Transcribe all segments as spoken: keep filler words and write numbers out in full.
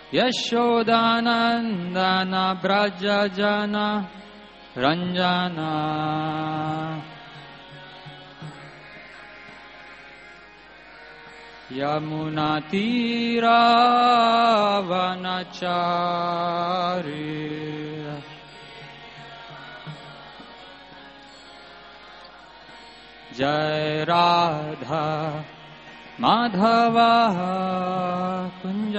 यशोदानन्दन व्रज जन रञ्जना यमुनातीरावनचारी जय राधा माधव कुंज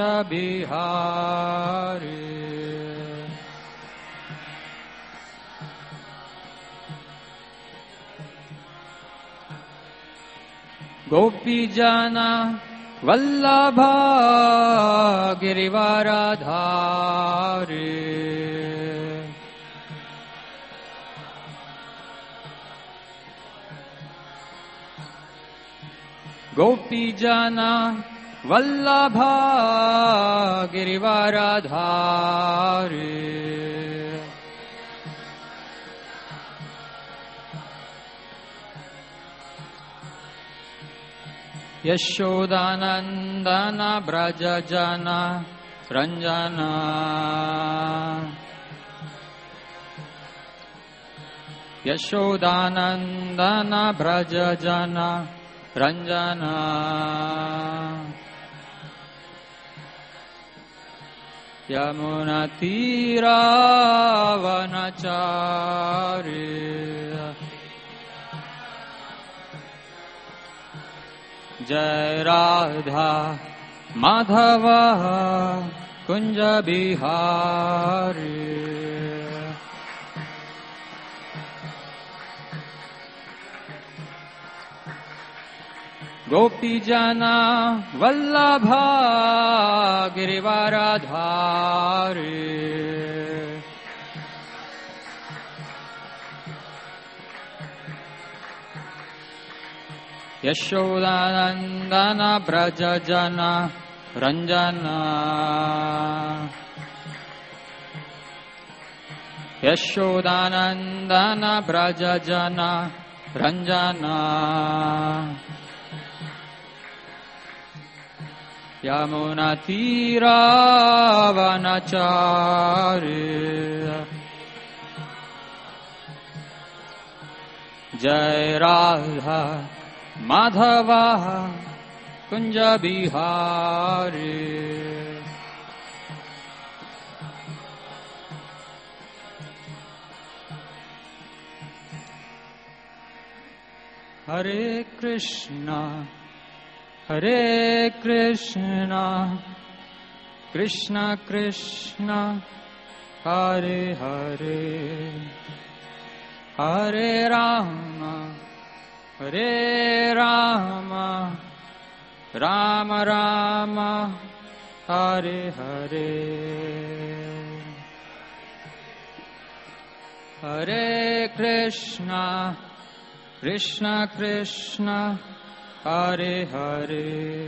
बिहारी गोपी जना वल्लभ गिरिवरधारी गोपी जना वल्लभ गिरिवरधारी यशोदानन्दन व्रज जन रञ्जना यशोदानन्दन व्रज जन रञ्जना यमुनातीरावनचारी जय राधा माधव कुंज बिहारी गोपी जना वल्लभ गिरिवरधारी यशोदानन्दन व्रज जन रञ्जना यशोदानन्दन व्रज जन रञ्जना यमुनातीरावनचारी जय राधा माधव कुंज बिहारी हरे कृष्णा हरे कृष्णा कृष्णा कृष्णा हरे हरे हरे राम हरे राम राम राम हरे हरे हरे कृष्णा कृष्णा कृष्णा हरे हरे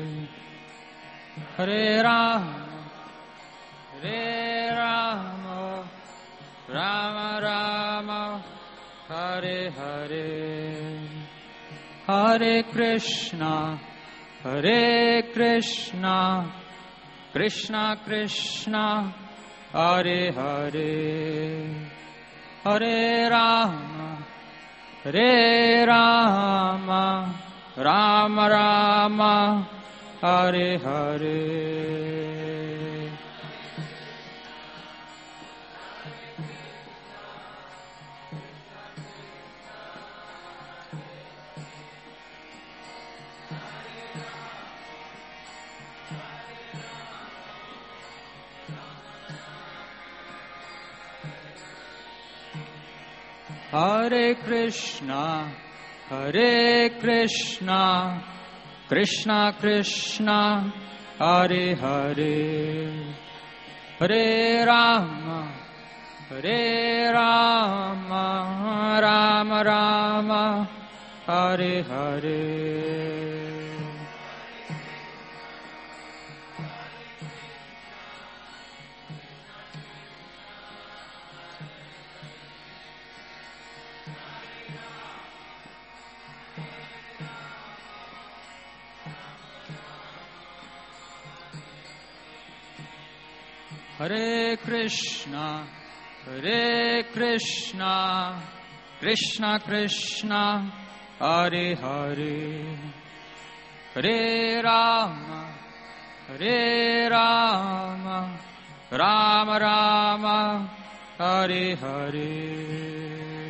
हरे राम हरे राम राम राम हरे हरे हरे कृष्णा हरे कृष्णा कृष्णा कृष्णा हरे हरे हरे राम हरे राम राम राम हरे हरे हरे कृष्णा हरे कृष्णा कृष्णा कृष्णा हरे हरे हरे राम हरे Ram Ram Ram Hare Hare Hare Krishna, Hare Krishna, Krishna Krishna, Hare Hare, Hare Rama, Hare Rama, Rama Rama, Hare Hare.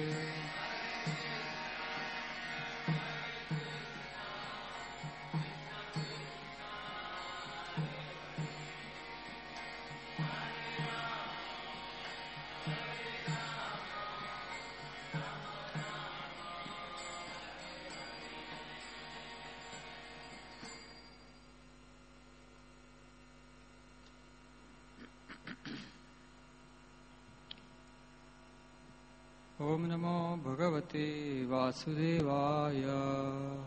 Om Namo Bhagavate Vasudevaya.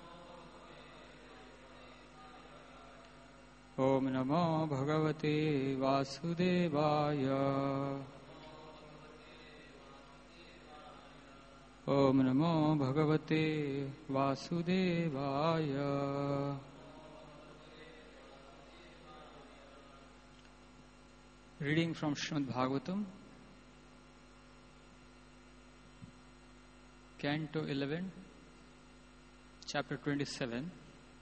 Om Namo Bhagavate Vasudevaya. Om Namo Bhagavate Vasudevaya. Reading from Srimad Bhagavatam, Canto eleven, Chapter twenty-seven,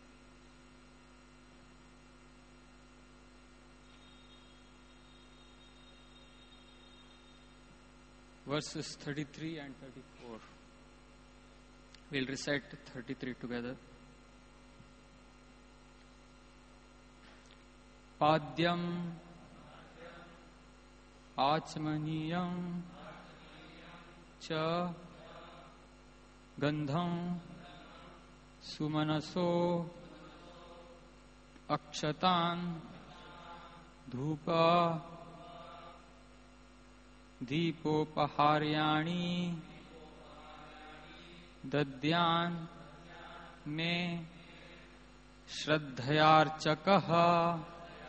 verses thirty-three and thirty-four. We'll recite thirty-three together. Padyam Achmaniyam Cha Gandham Sumanaso Akshatan Dhupa Deepopaharyani Dadyan Me Shraddhayarchakaha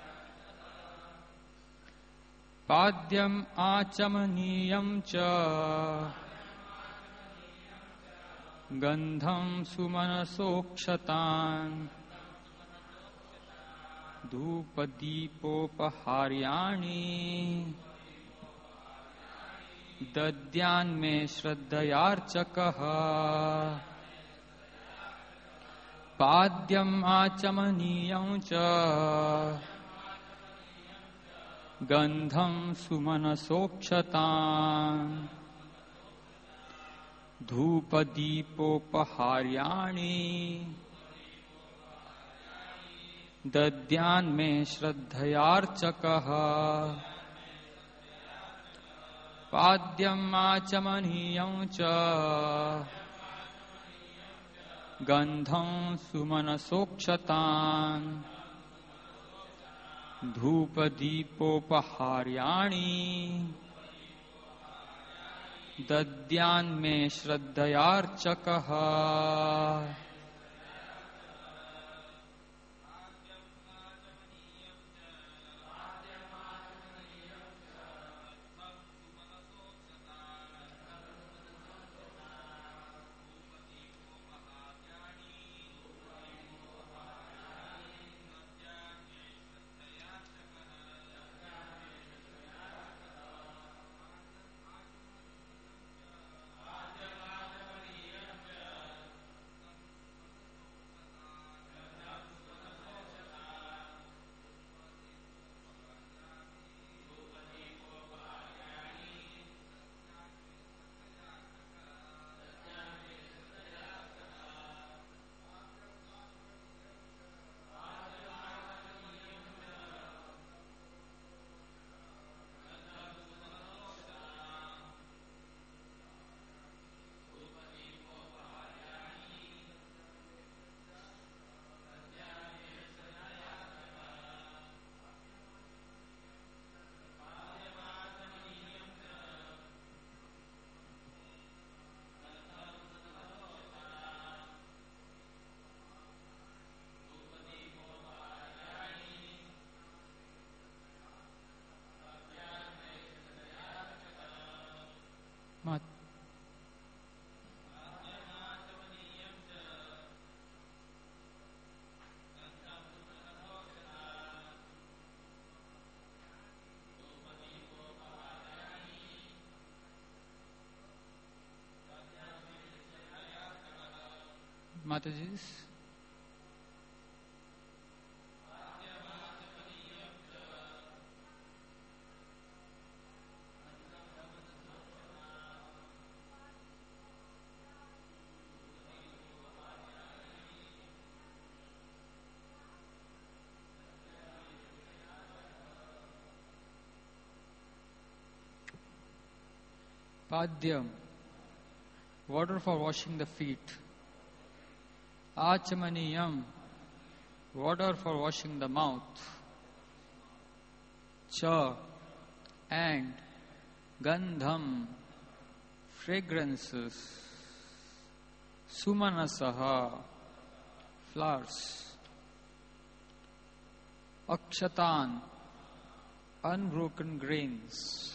Padyam Achamaniyam Cha Gandham Sumanasokshatan Dhupadipopaharyani Dadyan Me Shraddhayarchakaha Padyam Achamaniyam Cha Gandham Sumanasokshatan Dhupadipopaharyani Dadyan Me Shraddhayarchakaha Padyam Achamaniyam Cha Gandham Sumanasokshatan Dhupadipopaharyani Dadyan Me Shraddhayarchakaha. Mataji's. Padyam, water for washing the feet. Achamaniyam, water for washing the mouth. Cha, and Gandham, fragrances. Sumanasaha, flowers. Akshatan, unbroken grains.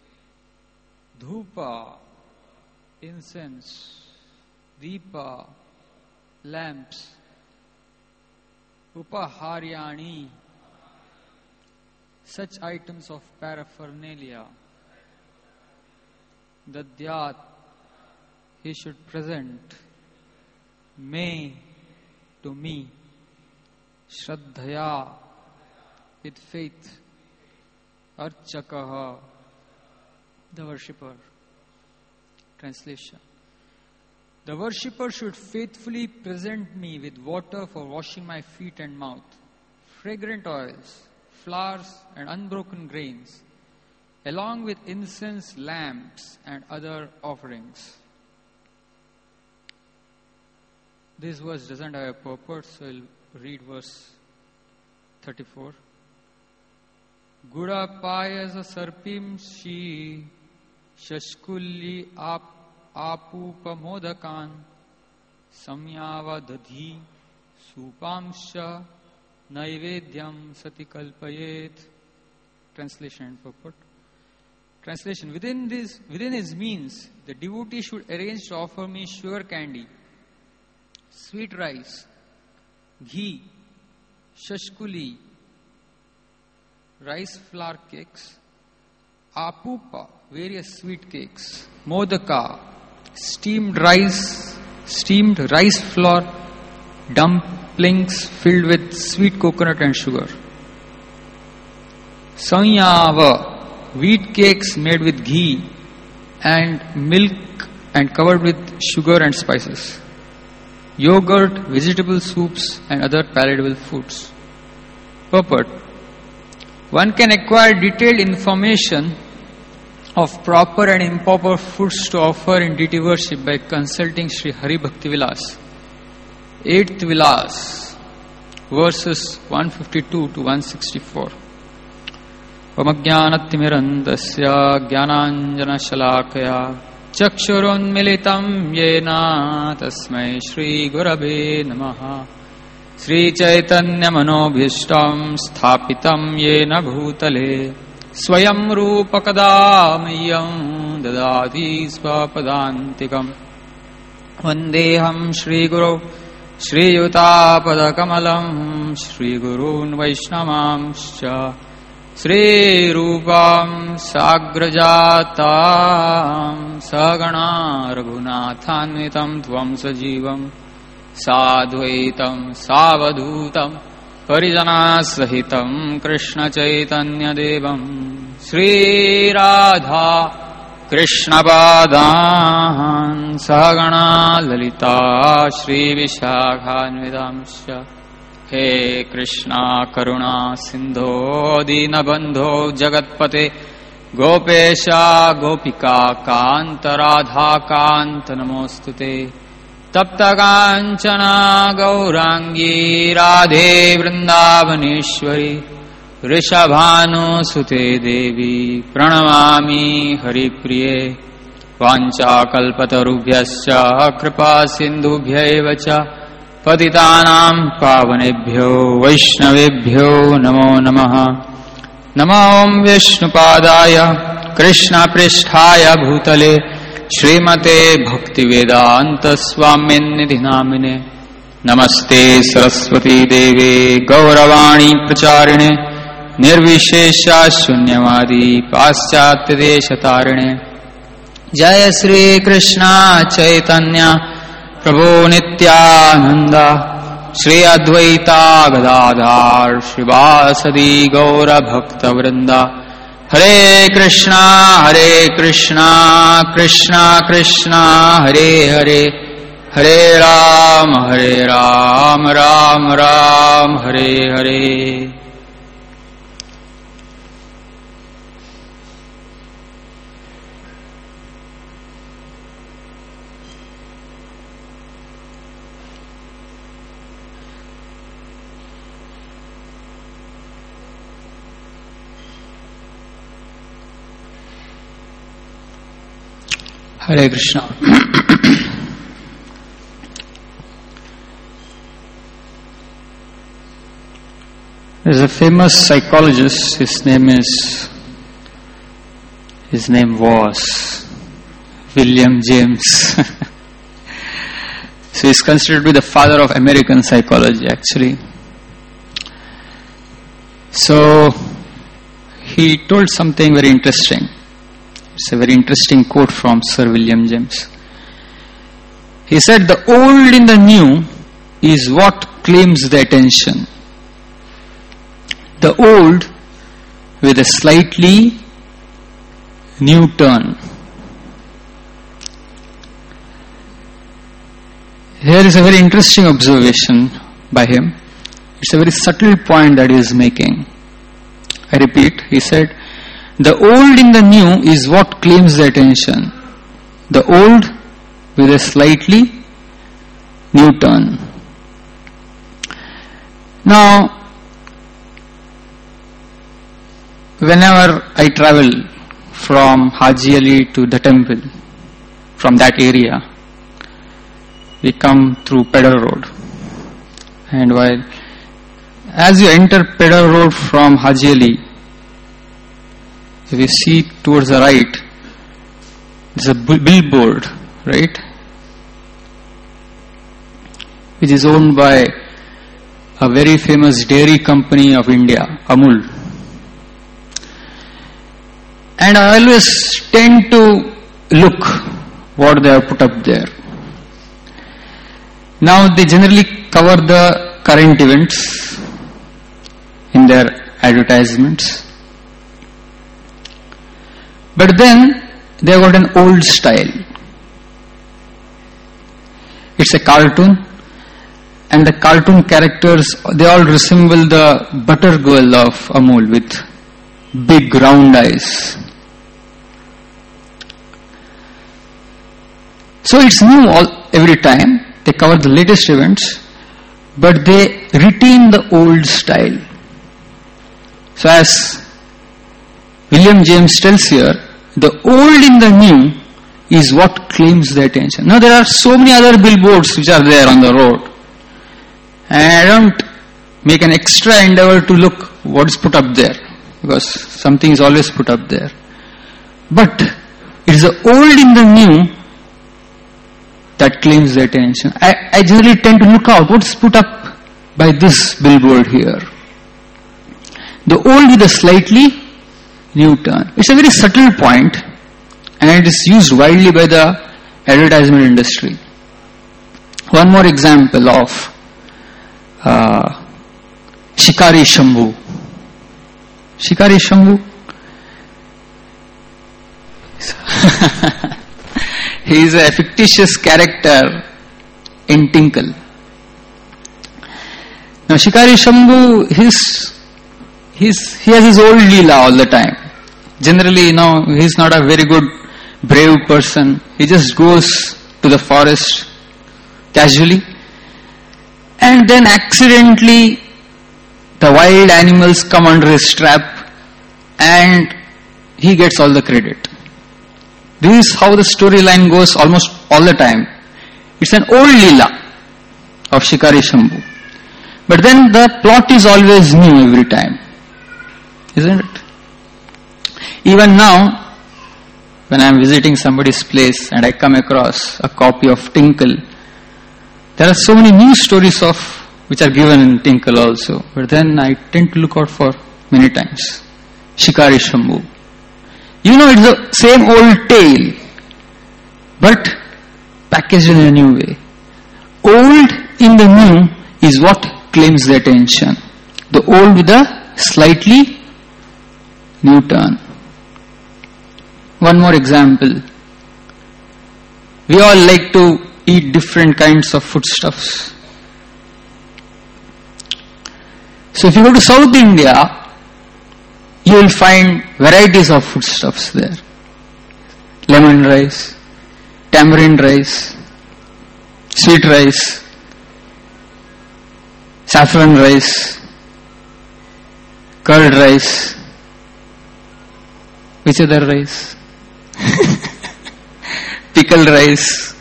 Dhupa, incense. Deepa, lamps. Upaharyani, such items of paraphernalia. Dadyat, he should present. Me, to me. Shraddhaya, with faith. Archakaha, the worshipper. Translation. The worshipper should faithfully present me with water for washing my feet and mouth, fragrant oils, flowers and unbroken grains, along with incense, lamps and other offerings. This verse doesn't have a purport, so I'll read verse thirty-four. Gura payasa sarpim shi shashkulli ap apupamodakan samyava dadhi supamsha naivedyam satikalpayet. Translation and purport. Translation. Within this, within his means, the devotee should arrange to offer me sugar candy, sweet rice, ghee, shashkuli, rice flour cakes, apupa, various sweet cakes, modaka, steamed rice, steamed rice flour, dumplings filled with sweet coconut and sugar, sanyava, wheat cakes made with ghee and milk and covered with sugar and spices, yogurt, vegetable soups and other palatable foods. Purport. One can acquire detailed information of proper and improper foods to offer in deity worship by consulting Sri Hari Bhakti Vilas, eighth Vilas, verses one fifty-two to one sixty-four. Pamajnanatimirandasya jnananjana shalakaya chakshurunmilitam yena tasmai Shri Gurave Namaha. Sri Chaitanya Manobhishtam Sthapitam Yena Bhutale Swayam Rupa Kadamiyam Dadati Svapadantikam Vandeham Shri Guru Shri Yuta Padakamalam Shri Gurun Vaishnavamscha Sri Rupam Sagrajatam Sagana Raghunathanvitam Tvam Sajivam Sadhvaitam Savadutam Parijana Sahitam Krishna Chaitanya Devam Sri Radha Krishna Padan Sagana Lalita Shri Vishakhanvidamsha. He Krishna Karuna Sindho Dinabandho Jagatpate Gopesha Gopika Kanta Radha Kanta Namostute Tapta Kanchana Gaurangi Radhe Vrindavaneshwari Rishabhanu Sute Devi Pranamami Haripriye Vancha Kalpatarubhyascha Kripa Sindhubhyaevacha Patitanam Pavanebhyo Vaishnavebhyo Namo Namaha. Namo Om Vishnupadaya Krishna Pristhaya Bhutale Srimate Bhaktivedanta Swamin Nidhi Namine. Namaste Saraswati Deve Gauravani Pracharine Nirvishesha Shunyavadi Paschatya Deshatarine. Jaya Sri Krishna Chaitanya Prabhu Nityananda, Shri Advaita Gadadhar, Shrivasadi Gaura Bhakta Vrinda, Hare Krishna, Hare Krishna, Krishna Krishna, Hare Hare, Hare Ram, Hare Ram, Ram Ram, Hare Hare. Hare Krishna. There is a famous psychologist. His name is, his name was William James. So he is considered to be the father of American psychology, actually. So he told something very interesting. It's a very interesting quote from Sir William James. He said, "The old in the new is what claims the attention. The old with a slightly new turn." Here is a very interesting observation by him. It's a very subtle point that he is making. I repeat, he said, "The old in the new is what claims the attention. The old with a slightly new turn." Now, whenever I travel from Haji Ali to the temple, from that area, we come through Pedder Road. And while, as you enter Pedder Road from Haji Ali, if you see towards the right, there's a billboard, right? Which is owned by a very famous dairy company of India, Amul. And I always tend to look what they have put up there. Now they generally cover the current events in their advertisements. But then they have got an old style. It's a cartoon, and the cartoon characters, they all resemble the butter girl of Amul with big round eyes. So it's new all, every time. They cover the latest events, but they retain the old style. So as William James tells here, the old in the new is what claims the attention. Now there are so many other billboards which are there on the road, and I don't make an extra endeavor to look what is put up there, because something is always put up there. But it is the old in the new that claims the attention. I, I generally tend to look out what's put up by this billboard here. The old with a slightly new turn. It's a very subtle point, and it is used widely by the advertisement industry. One more example of uh, Shikari Shambhu. Shikari Shambhu. He is a fictitious character in Tinkle. Now Shikari Shambhu, his, his, he has his old Leela all the time. Generally, you know, he is not a very good, brave person. He just goes to the forest casually, and then accidentally the wild animals come under his trap and he gets all the credit. This is how the storyline goes almost all the time. It's an old Leela of Shikari Shambhu. But then the plot is always new every time. Isn't it? Even now, when I am visiting somebody's place and I come across a copy of Tinkle, there are so many new stories of which are given in Tinkle also. But then I tend to look out for many times Shikari Shambhu. You know, it's the same old tale, but packaged in a new way. old in the new is what claims the attention. The old with a slightly new turn. One more example. We all like to eat different kinds of foodstuffs. So if you go to South India, you will find varieties of foodstuffs there. Lemon rice, tamarind rice, sweet rice, saffron rice, curd rice. Which other rice? Pickled rice,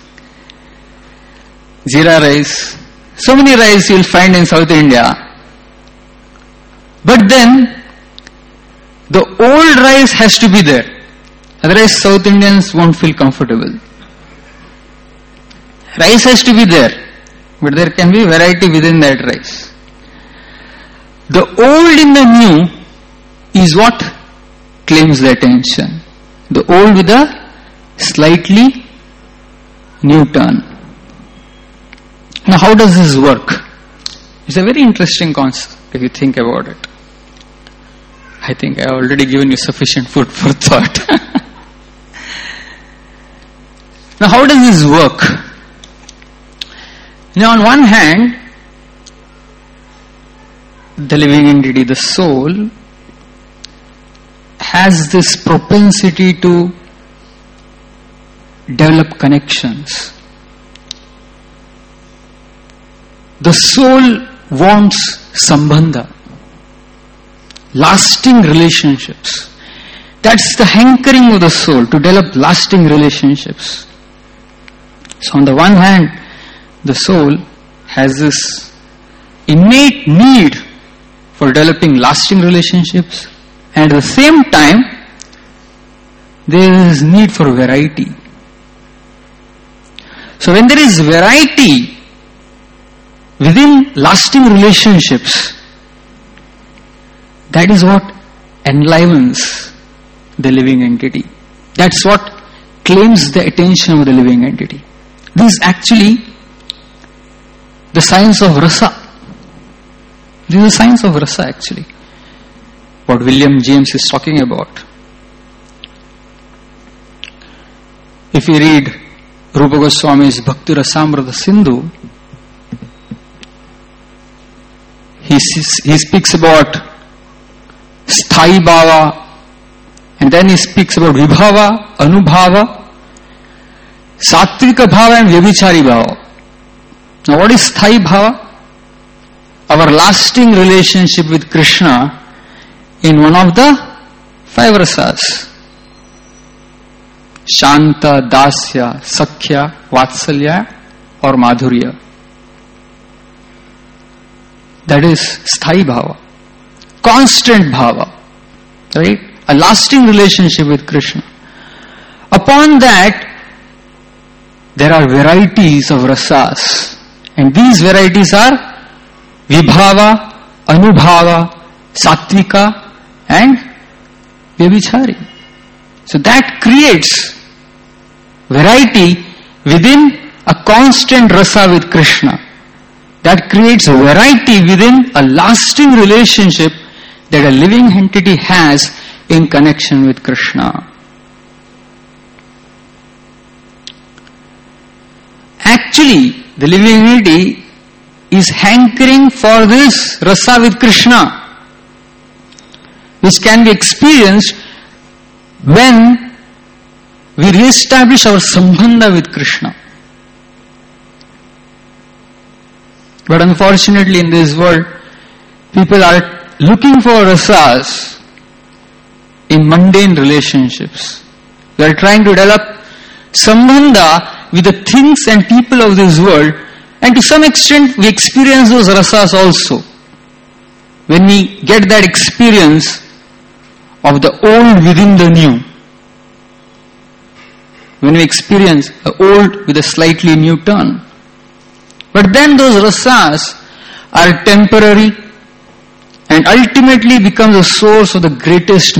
jeera rice. So many rice you will find in South India. But then, the old rice has to be there. Otherwise South Indians won't feel comfortable. Rice has to be there. But there can be variety within that rice. The old in the new is what claims the attention. The old with a slightly new turn. Now how does this work? It's a very interesting concept if you think about it. I think I have already given you sufficient food for thought. Now how does this work? Now on one hand, the living entity, the soul, has this propensity to develop connections. The soul wants sambandha, lasting relationships. That's the hankering of the soul, to develop lasting relationships. So on the one hand, the soul has this innate need for developing lasting relationships, and at the same time, there is need for variety. So when there is variety within lasting relationships, that is what enlivens the living entity. That's what claims the attention of the living entity. This is actually the science of rasa. This is the science of rasa actually. What William James is talking about. If you read Rupa Goswami's Bhakti Rasamrita Sindhu, he, he speaks about Sthai Bhava, and then he speaks about Vibhava, Anubhava, Sattvika Bhava and Vyabhichari Bhava. Now what is Sthai Bhava? Our lasting relationship with Krishna in one of the five rasas. Shanta, Dasya, Sakhya, Vatsalya or Madhurya. That is Sthai Bhava. Constant Bhava. Right? A lasting relationship with Krishna. Upon that, there are varieties of rasas. And these varieties are Vibhava, Anubhava, Sattvika and Vyabhichari. So that creates variety within a constant rasa with Krishna. That creates a variety within a lasting relationship that a living entity has in connection with Krishna. Actually, the living entity is hankering for this rasa with Krishna, which can be experienced when we re-establish our sambandha with Krishna. But unfortunately in this world, people are looking for rasas in mundane relationships. We are trying to develop sambandha with the things and people of this world, and to some extent we experience those rasas also. When we get that experience of the old within the new, when we experience the old with a slightly new turn. But then those rasas are temporary and ultimately become the source of the greatest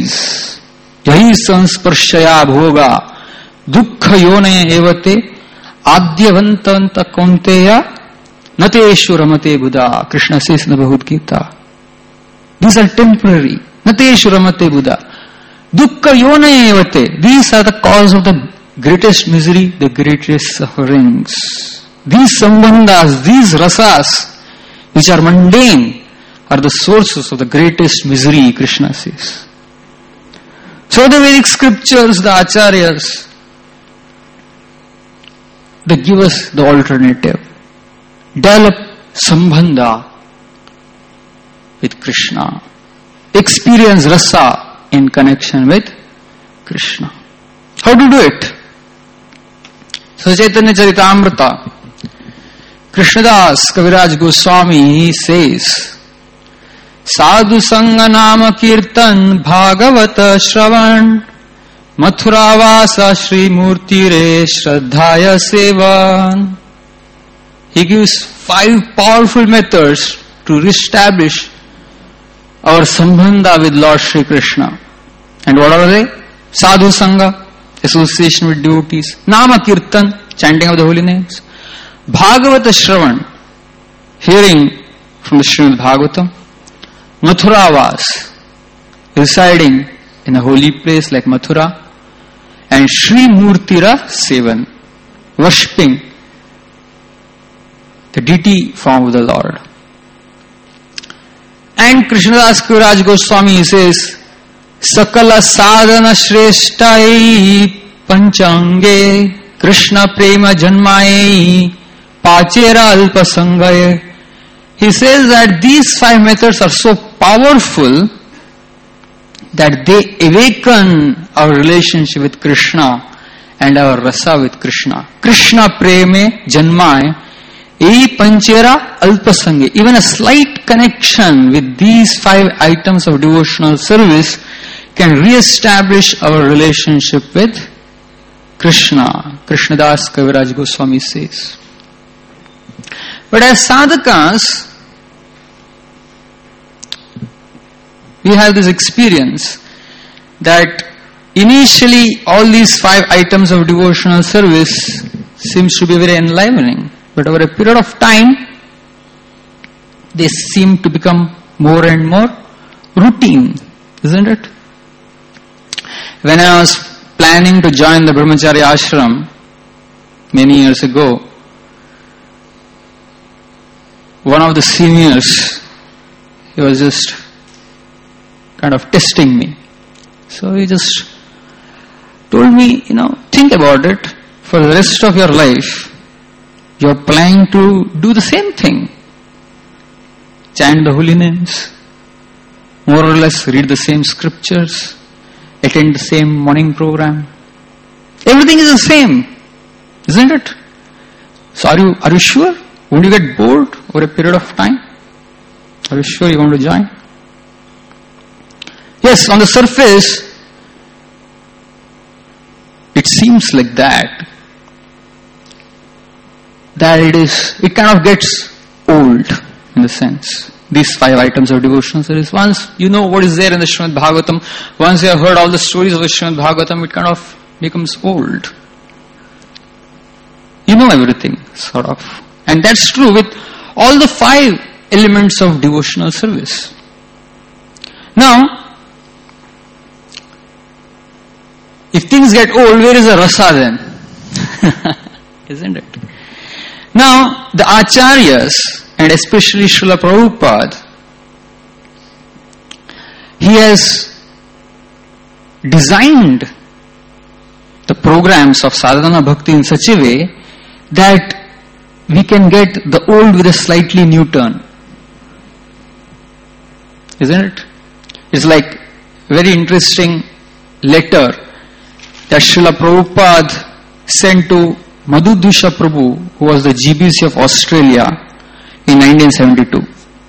miseries. Yahi sansparshaya bhoga dukkha yonaya evate Adyavantanta Kaunteya Nateshu Ramate Buddha. Krishna says in the Bhagavad Gita. These are temporary. Nateshu Ramate Buddha. Dukkha Yone Evate. These are the cause of the greatest misery, the greatest sufferings. These sambandhas, these rasas, which are mundane, are the sources of the greatest misery, Krishna says. So the Vedic scriptures, the acharyas, they give us the alternative. Develop sambandha with Krishna. Experience rasa in connection with Krishna. How to do it? So Chaitanya Charitamrita, Krishnadas Kaviraj Goswami, he says, Sadhu Sangha Nama Kirtan Bhagavata Shravan Mathuravasa Shri Murtire Shraddhaya Sevan. He gives five powerful methods to reestablish our sambandha with Lord Shri Krishna. And what are they? Sadhu Sangha, association with devotees. Nama Kirtan, chanting of the holy names. Bhagavata Shravan, hearing from the Srimad Bhagavatam. Mathuravas, residing in a holy place like Mathura. And Shri Murtira Sevan, worshipping the deity form of the Lord. And Krishnadas Kaviraj Goswami says, Sakala sadhana shreshtai panchange Krishna prema janmaye pachera alpa sangaye. He says that these five methods are so powerful that they awaken our relationship with Krishna and our rasa with Krishna. Krishna preme janmaye e panchera alpasange. Even a slight connection with these five items of devotional service can re-establish our relationship with Krishna. Krishnadas Kaviraj Goswami says. But as sadhakas, we have this experience that initially all these five items of devotional service seems to be very enlivening. But over a period of time, they seem to become more and more routine, isn't it? When I was planning to join the Brahmacharya ashram many years ago, one of the seniors, he was just kind of testing me. So he just told me, you know, think about it. For the rest of your life, you are planning to do the same thing. Chant the holy names, more or less read the same scriptures, attend the same morning program. Everything is the same, isn't it? So are you are you sure? Won't you get bored over a period of time? Are you sure you want to join? Yes, on the surface, it seems like that. That it is, it kind of gets old in the sense. These five items of devotional service. Once you know what is there in the Srimad Bhagavatam, once you have heard all the stories of the Srimad Bhagavatam, it kind of becomes old. You know everything, sort of. And that's true with all the five elements of devotional service. Now, if things get old, where is the rasa then? Isn't it? Now, the acharyas, and especially Srila Prabhupada, he has designed the programs of sadhana bhakti in such a way that we can get the old with a slightly new turn. Isn't it? It's like a very interesting letter that Srila Prabhupada sent to Madhudusha Prabhu, who was the G B C of Australia in nineteen seventy-two.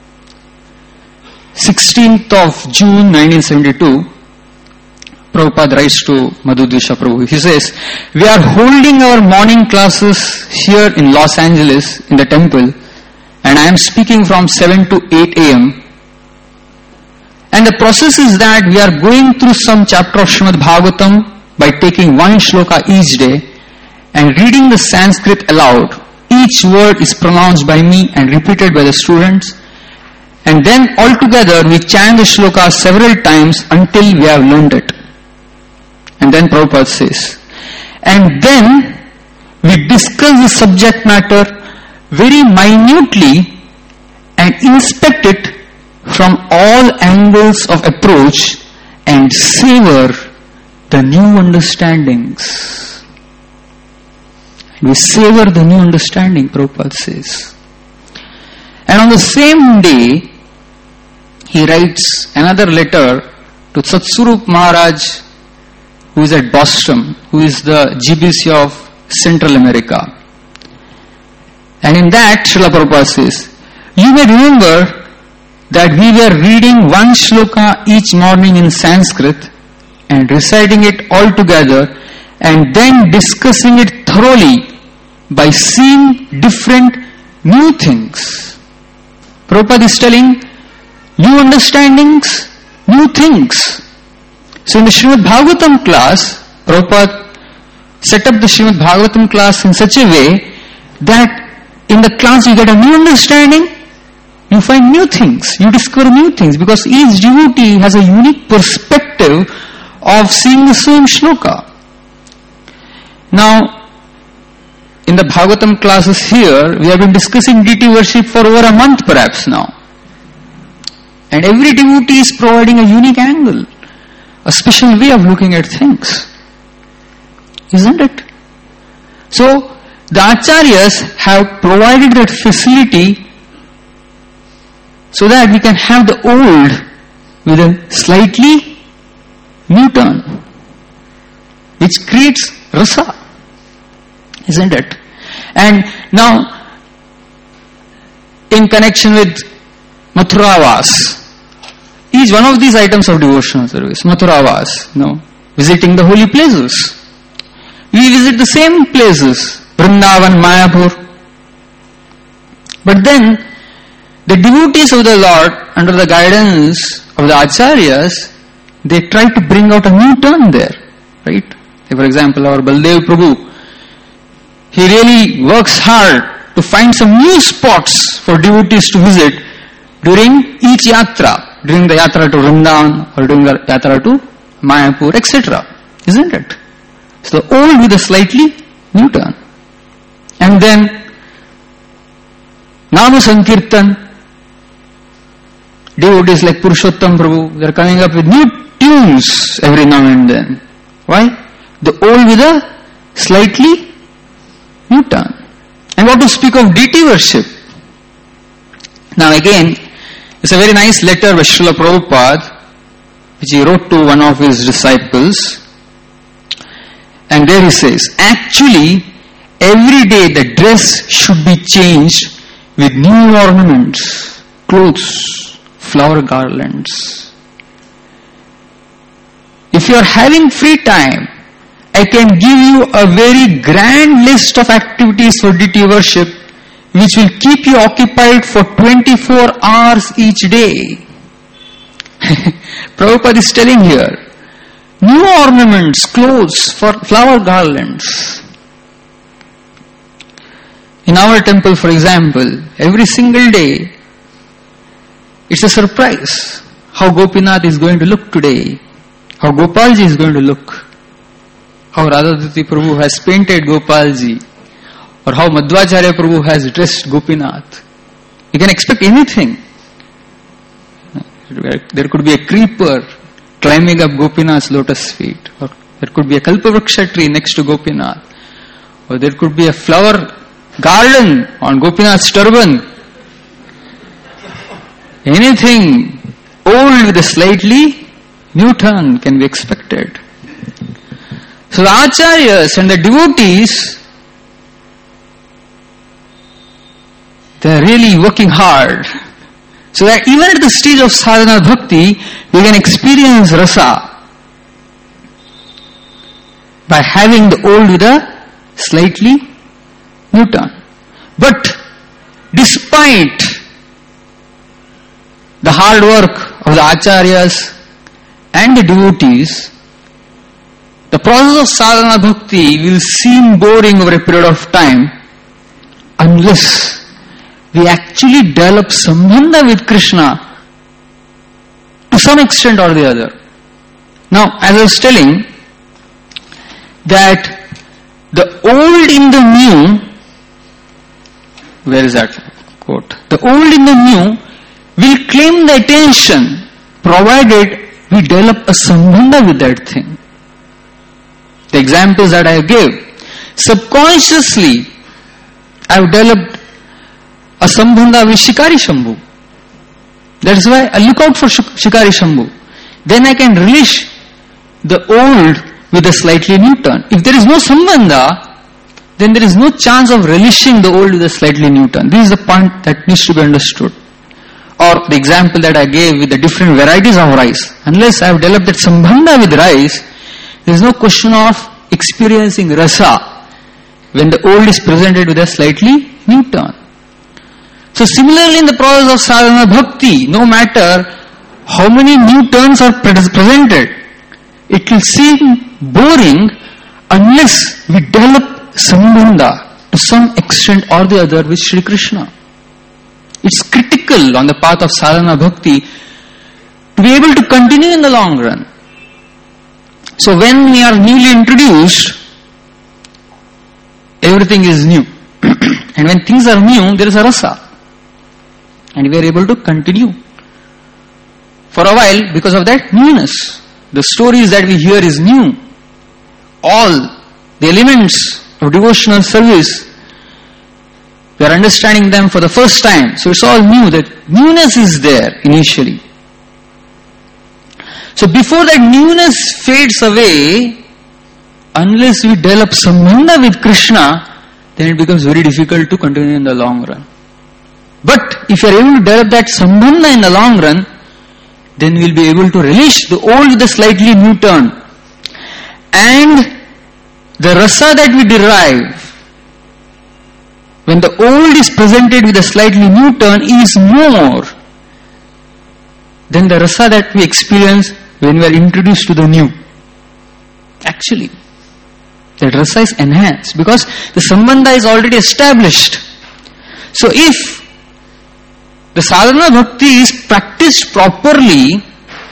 sixteenth of June nineteen seventy-two, Prabhupada writes to Madhudusha Prabhu. He says, we are holding our morning classes here in Los Angeles in the temple, and I am speaking from seven to eight a.m. And the process is that we are going through some chapter of Srimad Bhagavatam by taking one shloka each day, and reading the Sanskrit aloud. Each word is pronounced by me and repeated by the students. And then altogether we chant the shloka several times until we have learned it. And then Prabhupada says, and then we discuss the subject matter very minutely and inspect it from all angles of approach and savor the new understandings. We savor the new understanding, Prabhupada says. And on the same day, he writes another letter to Satsurup Maharaj, who is at Boston, who is the G B C of Central America. And in that, Srila Prabhupada says, you may remember that we were reading one shloka each morning in Sanskrit and reciting it all together and then discussing it thoroughly by seeing different new things. Prabhupada is telling new understandings, new things. So in the Srimad Bhagavatam class, Prabhupada set up the Srimad Bhagavatam class in such a way that in the class you get a new understanding, you find new things, you discover new things, because each devotee has a unique perspective of seeing the same shloka. Now, in the Bhagavatam classes here, we have been discussing deity worship for over a month perhaps now. And every devotee is providing a unique angle, a special way of looking at things. Isn't it? So, the Acharyas have provided that facility so that we can have the old with a slightly new turn, which creates rasa. Isn't it? And now, in connection with Mathuravas, each one of these items of devotional service, Mathuravas, you know, visiting the holy places. We visit the same places, Vrindavan, Mayapur. But then, the devotees of the Lord, under the guidance of the Acharyas, they try to bring out a new turn there. Right? For example, our Baldev Prabhu, he really works hard to find some new spots for devotees to visit during each yatra, during the yatra to Vrindavan or during the yatra to Mayapur, et cetera. Isn't it? So the old with a slightly new turn. And then Nama Sankirtan, devotees like Purushottam Prabhu, they are coming up with new tunes every now and then. Why? The old with a slightly new turn. And what to speak of deity worship? Now again, it's a very nice letter by Srila Prabhupada, which he wrote to one of his disciples. And there he says, actually, every day the dress should be changed with new ornaments, clothes, flower garlands. If you are having free time, I can give you a very grand list of activities for deity worship which will keep you occupied for twenty-four hours each day. Prabhupada is telling here, new ornaments, clothes, for flower garlands. In our temple, for example, every single day, it's a surprise how Gopinath is going to look today, how Gopalji is going to look, how Radhadati Prabhu has painted Gopalji, or how Madhvacharya Prabhu has dressed Gopinath. You can expect anything. There could be a creeper climbing up Gopinath's lotus feet, or there could be a Kalpavruksha tree next to Gopinath, or there could be a flower garden on Gopinath's turban. Anything old with a slightly new turn can be expected. So the Acharyas and the devotees, they are really working hard so that even at the stage of sadhana bhakti, we can experience rasa by having the old with a slightly new turn. But despite the hard work of the Acharyas and the devotees, the process of sadhana bhakti will seem boring over a period of time unless we actually develop sambandha with Krishna to some extent or the other. Now, as I was telling, that the old in the new, where is that quote? The old in the new will claim the attention provided we develop a sambandha with that thing. The examples that I gave, subconsciously I have developed a sambandha with Shikari Shambhu. That is why I look out for Shikari Shambhu. Then I can relish the old with a slightly new turn. If there is no sambandha, then there is no chance of relishing the old with a slightly new turn. This is the point that needs to be understood. Or the example that I gave with the different varieties of rice. Unless I have developed that sambandha with rice, there is no question of experiencing rasa when the old is presented with a slightly new turn. So similarly in the process of sadhana bhakti, no matter how many new turns are pre- presented, it will seem boring unless we develop sambandha to some extent or the other with Shri Krishna. It's critical on the path of sadhana bhakti to be able to continue in the long run. So when we are newly introduced, everything is new. And when things are new, there is a rasa. And we are able to continue for a while because of that newness. The stories that we hear is new. All the elements of devotional service, we are understanding them for the first time. So it's all new. That newness is there initially. So before that newness fades away, unless we develop sambandha with Krishna, then it becomes very difficult to continue in the long run. But if you are able to develop that sambandha in the long run, then we will be able to relish the old with a slightly new turn. And the rasa that we derive when the old is presented with a slightly new turn is more than the rasa that we experience when we are introduced to the new. Actually, that rasa is enhanced because the sambandha is already established. So if the sadhana bhakti is practiced properly,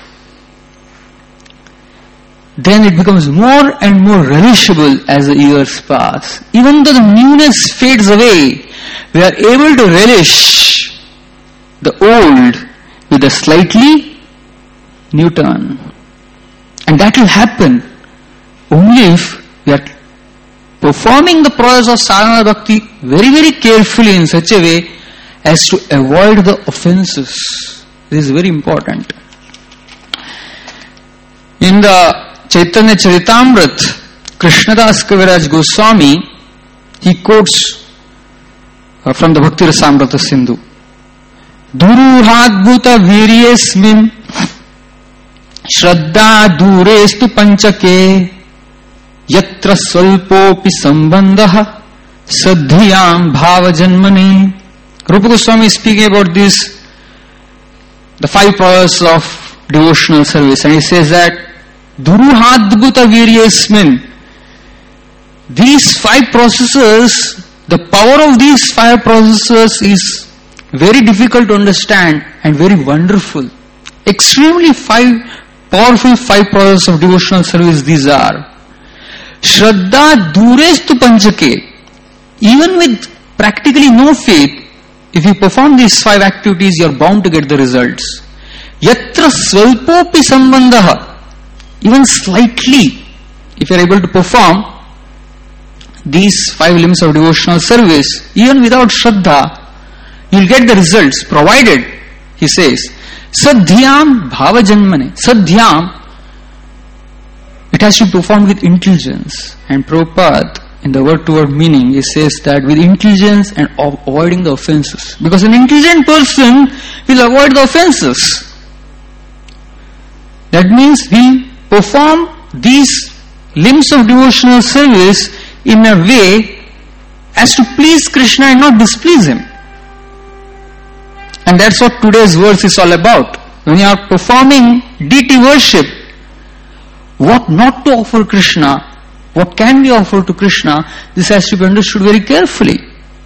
then it becomes more and more relishable as the years pass. Even though the newness fades away, we are able to relish the old with a slightly new turn. And that will happen only if we are performing the process of sadhana bhakti very, very carefully in such a way as to avoid the offenses. This is very important. In the Chaitanya Charitamrita, Krishnadas Kaviraj Goswami, he quotes uh, from the Bhakti Rasamrita Sindhu. Duruhadbhuta viryesmin Shraddha durestu panchake Yatra svalpopi sambandha Sadhyam bhava janmane. Rupa Goswami is speaking about this, the five processes of devotional service, and he says that Duruhadbhuta viryesmin, these five processes, the power of these five processes is very difficult to understand and very wonderful. Extremely five powerful five processes of devotional service these are. Shraddha durestu panchake. Even with practically no faith, if you perform these five activities, you are bound to get the results. Yatra svalpopi sambandha. Even slightly, if you are able to perform these five limbs of devotional service, even without Shraddha, you will get the results, provided, he says, Sadhyam bhava janmane. Sadhyam, it has to be performed with intelligence. And Prabhupada, in the word-to-word meaning, he says that with intelligence and avoiding the offenses. Because an intelligent person will avoid the offenses. That means we perform these limbs of devotional service in a way as to please Krishna and not displease him. And that's what today's verse is all about. When you are performing deity worship, what not to offer Krishna, what can be offered to Krishna, this has to be understood very carefully.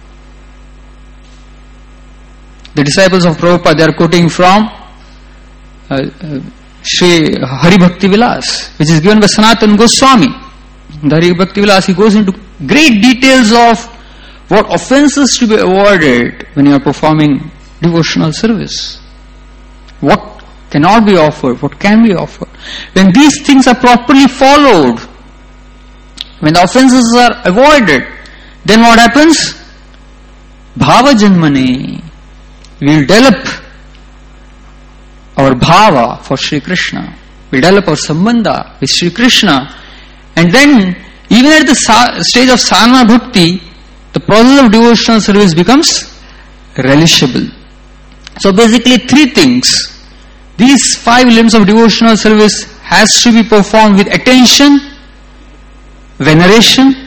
The disciples of Prabhupada, they are quoting from uh, uh, Sri Hari Bhakti Vilas, which is given by Sanatana Goswami. In the Hari Bhakti Vilas, he goes into great details of what offenses to be avoided when you are performing devotional service. What cannot be offered, what can be offered. When these things are properly followed, when the offenses are avoided, then what happens? Bhava Janmane. We will develop our bhava for Sri Krishna. We will develop our sambandha with Sri Krishna. And then, even at the sa- stage of sadhana bhakti, the process of devotional service becomes relishable. So basically three things. These five limbs of devotional service has to be performed with attention, veneration,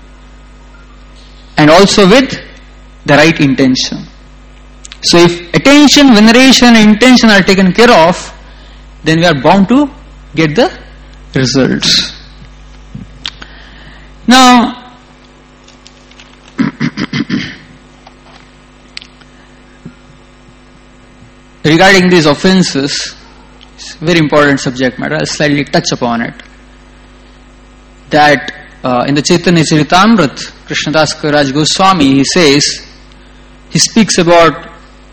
and also with the right intention. So if attention, veneration and intention are taken care of, then we are bound to get the results. Now, regarding these offenses, it's a very important subject matter. I'll slightly touch upon it. That uh, in the Chaitanya Charitamrita, Krishnadas Kaviraj Goswami, he says, he speaks about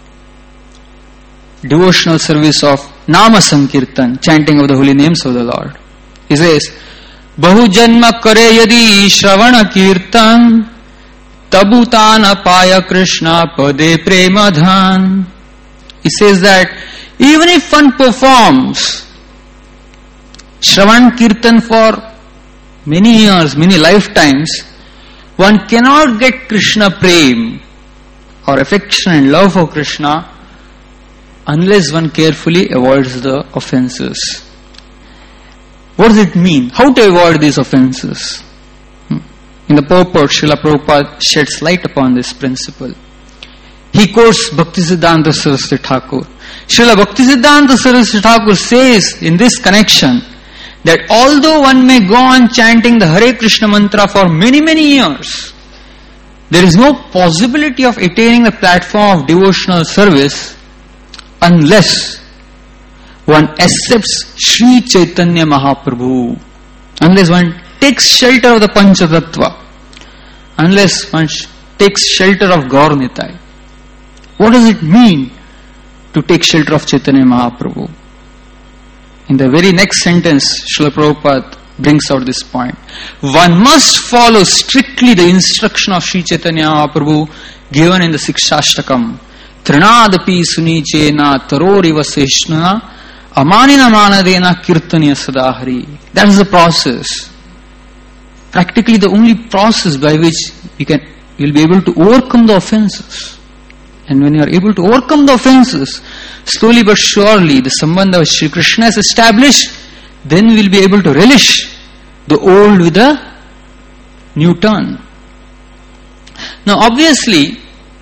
devotional service of Nama Sankirtan, chanting of the holy names of the Lord. He says, Bahu janma kare yadi shravana kirtan tabutan apaya Krishna pade premadhan. He says that even if one performs Shravan Kirtan for many years, many lifetimes, one cannot get Krishna prem or affection and love for Krishna unless one carefully avoids the offenses. What does it mean? How to avoid these offenses? In the purport, Srila Prabhupada sheds light upon this principle. He quotes Bhaktisiddhanta Saraswati Thakur. Srila Bhaktisiddhanta Saraswati Thakur says in this connection that although one may go on chanting the Hare Krishna mantra for many, many years, there is no possibility of attaining the platform of devotional service unless one accepts Sri Chaitanya Mahaprabhu, unless one takes shelter of the Panchatattva, unless one sh- takes shelter of Gaur Nitai. What does it mean to take shelter of Chaitanya Mahaprabhu? In the very next sentence, Srila Prabhupada brings out this point. One must follow strictly the instruction of Sri Chaitanya Mahaprabhu given in the Sikshashtakam. Trinadapi sunichena taroriva seshnuna amanina manadena kirtaniya sadahari. That is the process. Practically the only process by which you can, you will be able to overcome the offenses. And when you are able to overcome the offenses, slowly but surely the sambandha which Sri Krishna has established, then we will be able to relish the old with a new turn. Now obviously,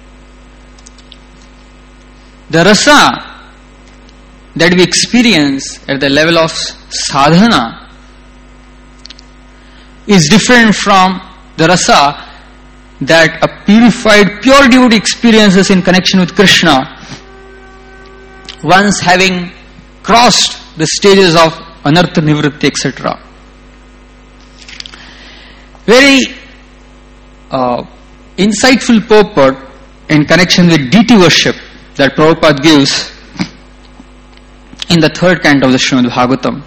the rasa that we experience at the level of sadhana is different from the rasa that a purified, pure devotee experiences in connection with Krishna once having crossed the stages of anartha nivritti, et cetera. Very uh, insightful purport in connection with deity worship that Prabhupada gives in the third canto of the Srimad Bhagavatam,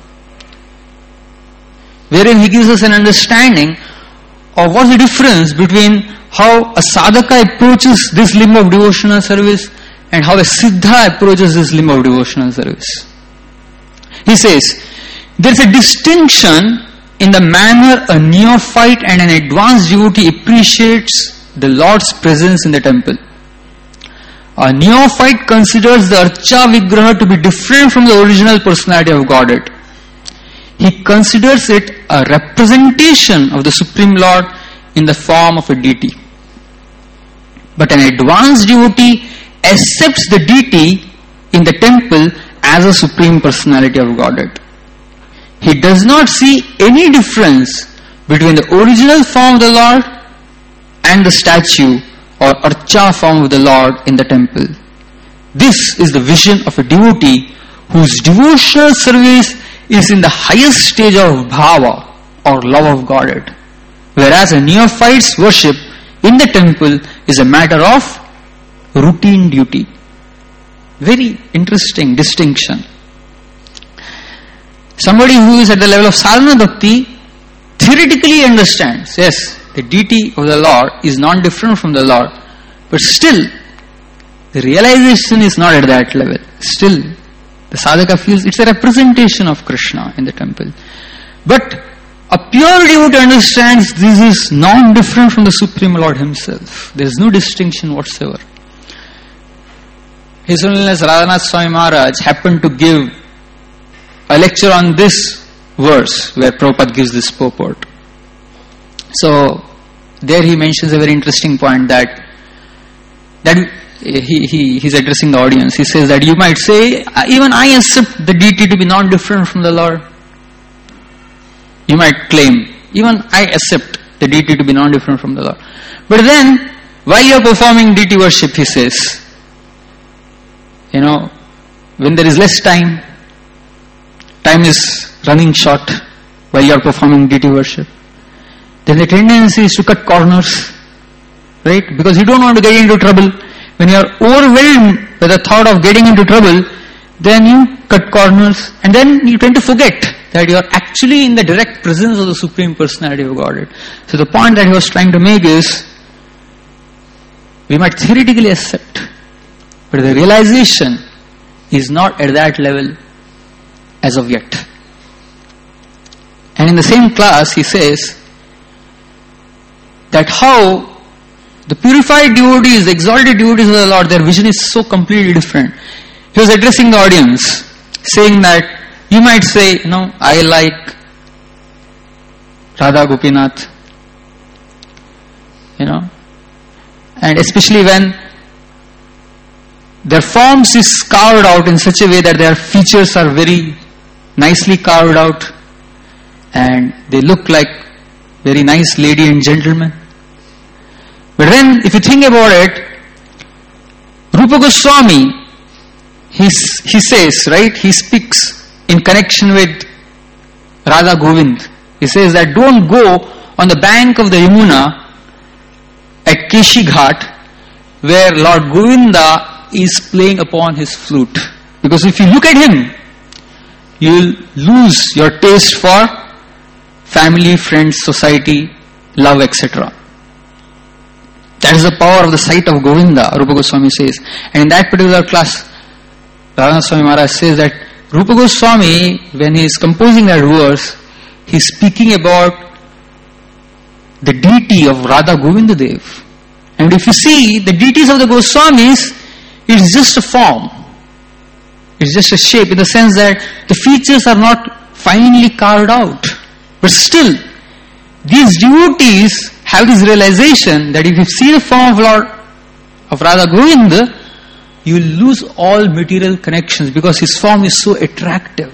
wherein he gives us an understanding of what's the difference between how a sadhaka approaches this limb of devotional service and how a siddha approaches this limb of devotional service. He says, there is a distinction in the manner a neophyte and an advanced devotee appreciates the Lord's presence in the temple. A neophyte considers the Archa Vigraha to be different from the original personality of Godhead. He considers it a representation of the Supreme Lord in the form of a deity. But an advanced devotee accepts the deity in the temple as a Supreme Personality of Godhead. he does not see any difference between the original form of the Lord and the statue or archa form of the Lord in the temple. This is the vision of a devotee whose devotional service is in the highest stage of bhava or love of Godhead, whereas a neophyte's worship in the temple is a matter of routine duty. Very interesting distinction. Somebody who is at the level of sadhana bhakti theoretically understands, yes, the deity of the Lord is not different from the Lord, but still the realization is not at that level. Still the sadhaka feels it's a representation of Krishna in the temple. But a pure devotee understands this is non-different from the Supreme Lord Himself. There is no distinction whatsoever. His Holiness Radhanath Swami Maharaj happened to give a lecture on this verse where Prabhupada gives this purport. So there he mentions a very interesting point that that he, he he's addressing the audience. He says that you might say, even I accept the deity to be non-different from the Lord. You might claim, even I accept the deity to be non-different from the Lord. But then, while you are performing deity worship, he says, you know, when there is less time, time is running short while you are performing deity worship, then the tendency is to cut corners, right? Because you don't want to get into trouble. When you are overwhelmed by the thought of getting into trouble, then you cut corners and then you tend to forget that you are actually in the direct presence of the Supreme Personality of Godhead. So the point that he was trying to make is, we might theoretically accept, but the realization is not at that level as of yet. And in the same class he says that how the purified devotees, the exalted devotees of the Lord, their vision is so completely different. He was addressing the audience, saying that you might say, you know, I like Radha Gopinath, you know, and especially when their forms is carved out in such a way that their features are very nicely carved out and they look like very nice lady and gentleman. But then, if you think about it, Rupa Goswami, he, he says, right, he speaks in connection with Radha Govind. He says that don't go on the bank of the Yamuna at Keshi Ghat where Lord Govinda is playing upon his flute. Because if you look at him, you will lose your taste for family, friends, society, love, et cetera. That is the power of the sight of Govinda, Rupa Goswami says. And in that particular class, Radhanath Swami Maharaj says that Rupa Goswami, when he is composing that verse, he is speaking about the deity of Radha Govinda Dev. And if you see, the deities of the Goswamis, it is just a form. It is just a shape in the sense that the features are not finely carved out. But still, these devotees have this realization that if you see the form of Lord of Radha Govinda, you will lose all material connections because his form is so attractive.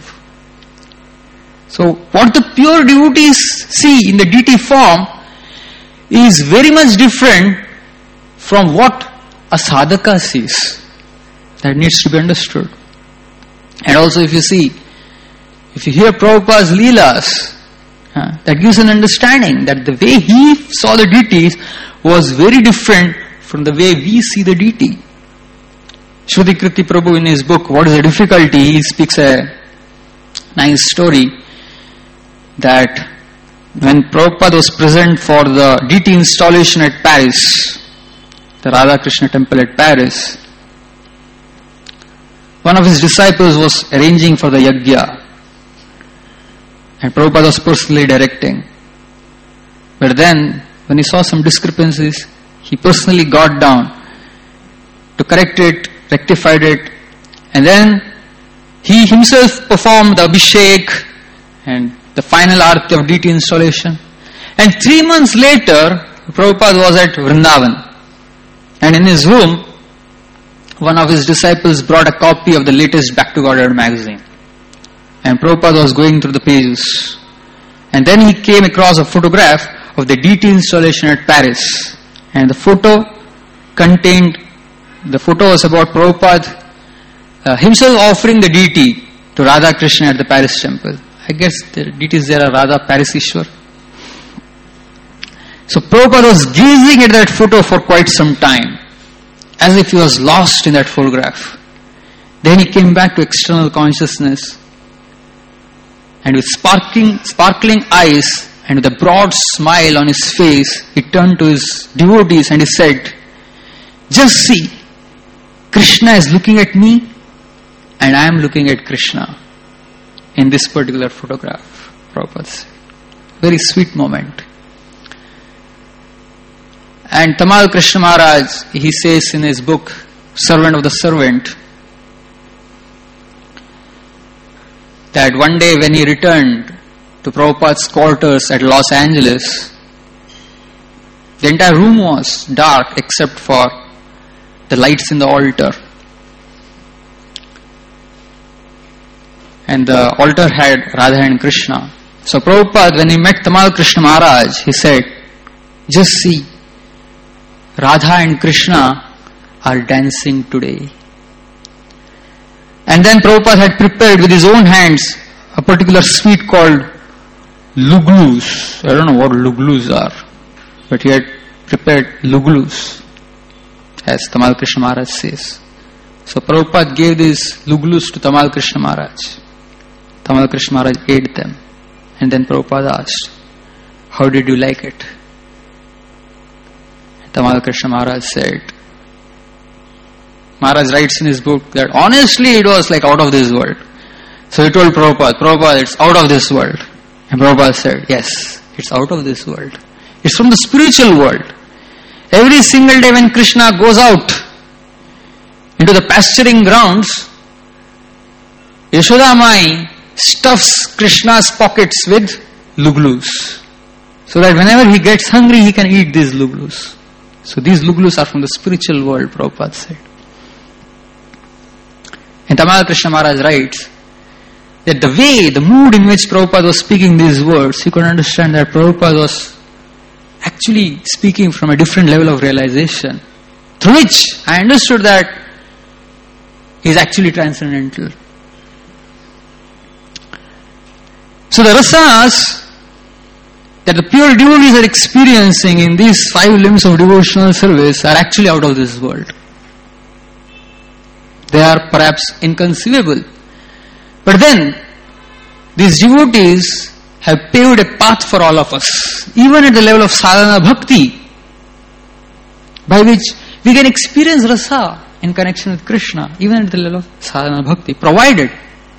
So what the pure devotees see in the deity form is very much different from what a sadhaka sees. That needs to be understood. And also if you see, if you hear Prabhupada's Leelas, uh, that gives an understanding that the way he saw the deities was very different from the way we see the deity. Shruti Kriti Prabhu in his book, What is the Difficulty? He speaks a nice story that when Prabhupada was present for the deity installation at Paris, the Radha Krishna temple at Paris, one of his disciples was arranging for the yajna and Prabhupada was personally directing. But then, when he saw some discrepancies, he personally got down to correct it, rectified it, and then he himself performed the Abhishek and the final arati of deity installation. And three months later, Prabhupada was at Vrindavan. And in his room, one of his disciples brought a copy of the latest Back to Godhead magazine. and Prabhupada was going through the pages. And then he came across a photograph of the deity installation at Paris. And the photo contained, the photo was about Prabhupada uh, himself offering the deity to Radha Krishna at the Paris temple. I guess the deities there are Radha Parisishwar. So Prabhupada was gazing at that photo for quite some time, as if he was lost in that photograph. Then he came back to external consciousness, and with sparkling, sparkling eyes and with a broad smile on his face, he turned to his devotees and he said, "Just see, Krishna is looking at me and I am looking at Krishna in this particular photograph." Prabhupada said. Very sweet moment. And Tamal Krishna Maharaj, he says in his book, Servant of the Servant, that one day when he returned to Prabhupada's quarters at Los Angeles, the entire room was dark except for the lights in the altar. And the altar had Radha and Krishna. So Prabhupada, when he met Tamal Krishna Maharaj, he said, "Just see, Radha and Krishna are dancing today." And then Prabhupada had prepared with his own hands a particular sweet called luglus. I don't know what luglus are, but he had prepared luglus, as Tamal Krishna Maharaj says. So Prabhupada gave these luglus to Tamal Krishna Maharaj. Tamal Krishna Maharaj ate them. And then Prabhupada asked, "How did you like it?" Tamal Krishna Maharaj said, Maharaj writes in his book that honestly it was like out of this world. So he told Prabhupada, "Prabhupada, it's out of this world." And Prabhupada said, "Yes, it's out of this world. It's from the spiritual world. Every single day when Krishna goes out into the pasturing grounds, Yashoda Mai stuffs Krishna's pockets with luglus, so that whenever he gets hungry, he can eat these luglus." So these luglus are from the spiritual world, Prabhupada said. And Tamal Krishna Maharaj writes that the way, the mood in which Prabhupada was speaking these words, you could understand that Prabhupada was actually speaking from a different level of realization, through which I understood that he is actually transcendental. So the rasas that the pure devotees are experiencing in these five limbs of devotional service are actually out of this world. They are perhaps inconceivable. But then, these devotees have paved a path for all of us, even at the level of sadhana bhakti, by which we can experience rasa in connection with Krishna, even at the level of sadhana bhakti, provided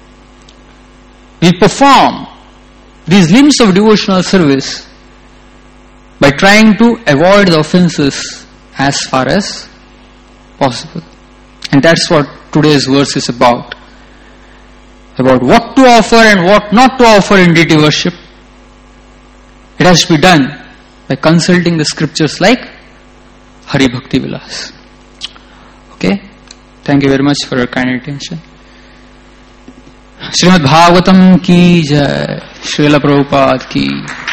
we perform these limbs of devotional service by trying to avoid the offenses as far as possible. And that's what today's verse is about. About what to offer and what not to offer in deity worship. It has to be done by consulting the scriptures like Hari Bhakti Vilas. Okay? Thank you very much for your kind attention. Srimad Bhagavatam ki jai, Srila Prabhupada ki